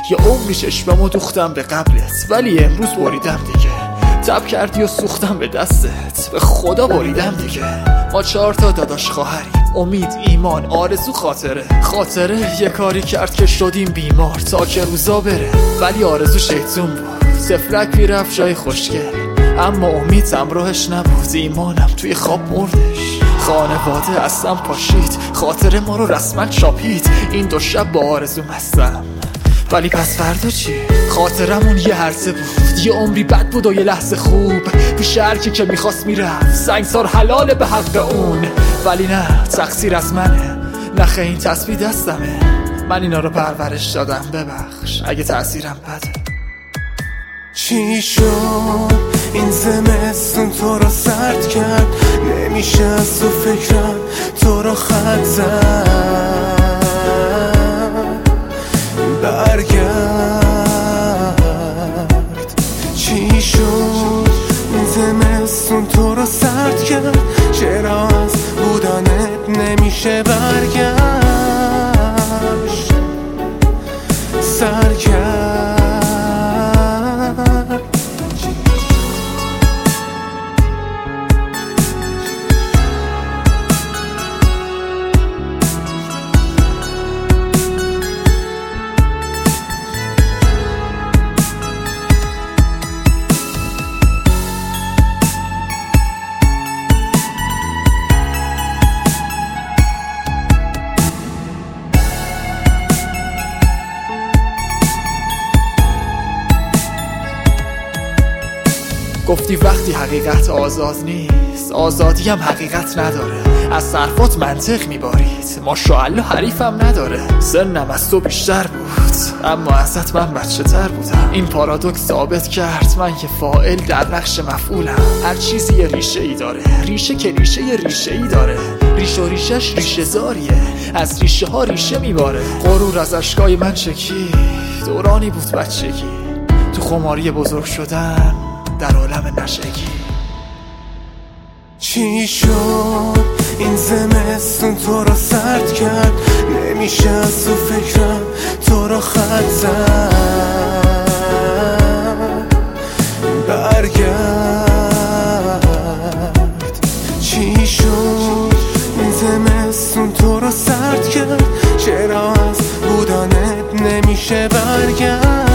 یه عمری چشممو دوختم به قبلت، ولی امروز بریدم دیگه. تب کردی و سوختم به دستت، به خدا بریدم دیگه. ما 4 تا داداش خواهریم، امید، ایمان، آرزو، خاطره یه کاری کرد که شدیم بیمار تا که روزا بره. ولی آرزو شیطون بود، سفرک میرفت جای خوشگل، اما امید همراهش نبود، ایمانم توی خواب مردش. خانواده اصلا پاشید، خاطر ما رو رسما چاپید. این 2 شب با آرزو مستم، ولی پس فردا چی؟ خاطرمون یه هرزه بود، یه عمری بد بود و یه لحظه خوب. پیش هرکی که میخواست میرفت، سنگسار حلاله به حق اون. ولی نه، تقصیر از منه، نخه این تسبیح دستمه. من اینا رو پرورش دادم، ببخش اگه تأثیرم بده. چی شد این زمستون تو رو سرد کرد؟ نمیشه از تو فکرم تو رو خط زد. برگرد. چی شد این زمستون تو رو سرد کرد؟ چرا از بودنت نمیشه برگشت؟ سرگرد. گفتی وقتی حقیقت آزاد نیست، آزادی هم حقیقت نداره. از حرفات منطق میبارید، ماشاءالله حریفم نداره. سنم از تو بیشتر بود، اما ازت من بچه تر بودم. این پارادوکس ثابت کرد من که فاعل در نقش مفعولم. هر چیزی یه ریشه ای داره، ریشه که ریشه یه ریشه ای داره. ریشه و ریشش ریشه زاریه، از ریشه ها ریشه میباره. غرور از اشکای من چکید، دورانی بود بچگی، تو خماری بزرگ شدن در عالم نشگی. چی شد این زمستون تو رو سرد کرد؟ نمیشه از تو فکرم تو رو خط زد. برگرد. چی شد این زمستون تو رو سرد کرد؟ چرا از بودنت نمیشه برگرد؟